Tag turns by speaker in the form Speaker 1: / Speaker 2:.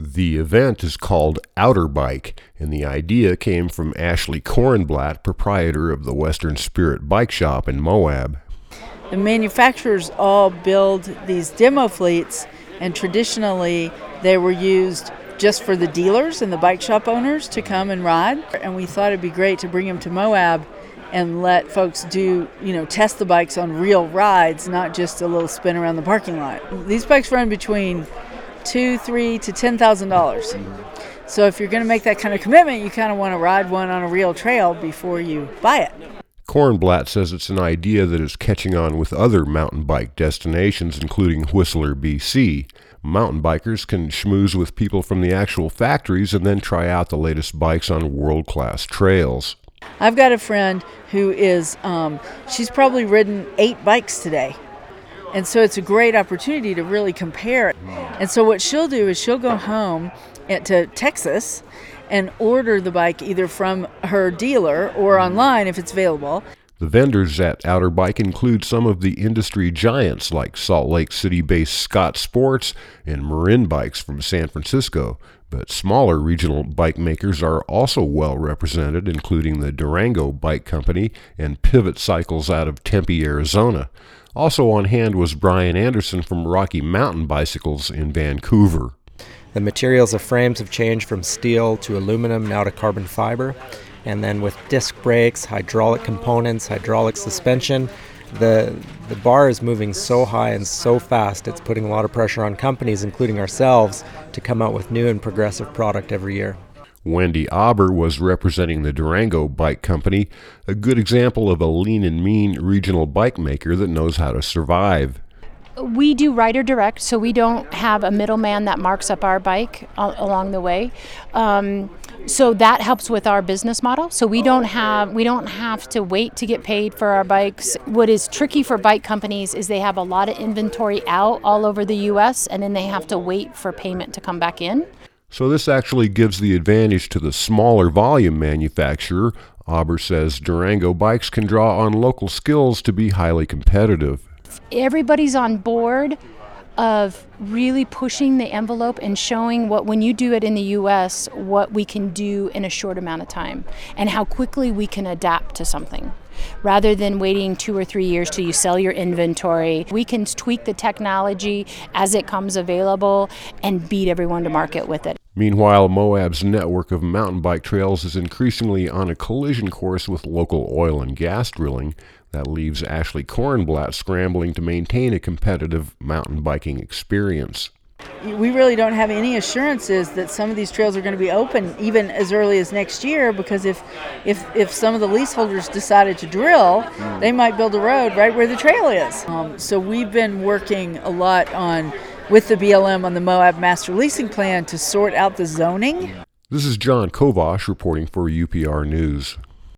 Speaker 1: The event is called Outer Bike, and the idea came from Ashley Korenblatt, proprietor of the Western Spirit Bike Shop in Moab.
Speaker 2: The manufacturers all build these demo fleets, and traditionally they were used just for the dealers and the bike shop owners to come and ride. And we thought it'd be great to bring them to Moab and let folks test the bikes on real rides, not just a little spin around the parking lot. These bikes run between $2,000, $3,000 to $10,000. So if you're going to make that kind of commitment, you kind of want to ride one on a real trail before you buy it.
Speaker 1: Korenblatt says it's an idea that is catching on with other mountain bike destinations, including Whistler, BC. Mountain bikers can schmooze with people from the actual factories and then try out the latest bikes on world-class trails.
Speaker 2: I've got a friend who is, she's probably ridden 8 bikes today. And so it's a great opportunity to really compare it. And so what she'll do is she'll go home to Texas and order the bike either from her dealer or online if it's available.
Speaker 1: The vendors at Outer Bike include some of the industry giants like Salt Lake City-based Scott Sports and Marin Bikes from San Francisco. But smaller regional bike makers are also well represented, including the Durango Bike Company and Pivot Cycles out of Tempe, Arizona. Also on hand was Brian Anderson from Rocky Mountain Bicycles in Vancouver.
Speaker 3: The materials of frames have changed from steel to aluminum, now to carbon fiber. And then with disc brakes, hydraulic components, hydraulic suspension, the bar is moving so high and so fast, it's putting a lot of pressure on companies, including ourselves, to come out with new and progressive product every year.
Speaker 1: Wendy Aber was representing the Durango Bike Company, a good example of a lean and mean regional bike maker that knows how to survive.
Speaker 4: We do rider direct, so we don't have a middleman that marks up our bike along the way. So that helps with our business model. So we don't have to wait to get paid for our bikes. What is tricky for bike companies is they have a lot of inventory out all over the U.S. and then they have to wait for payment to come back in.
Speaker 1: So this actually gives the advantage to the smaller volume manufacturer. Aber says Durango bikes can draw on local skills to be highly competitive.
Speaker 4: Everybody's on board of really pushing the envelope and showing what, when you do it in the U.S., what we can do in a short amount of time and how quickly we can adapt to something. Rather than waiting 2 or 3 years till you sell your inventory, we can tweak the technology as it comes available and beat everyone to market with it.
Speaker 1: Meanwhile, Moab's network of mountain bike trails is increasingly on a collision course with local oil and gas drilling. That leaves Ashley Korenblatt scrambling to maintain a competitive mountain biking experience.
Speaker 2: We really don't have any assurances that some of these trails are going to be open even as early as next year, because if some of the leaseholders decided to drill, they might build a road right where the trail is. So we've been working a lot with the BLM on the Moab Master Leasing Plan to sort out the zoning.
Speaker 1: This is John Kovash reporting for UPR News.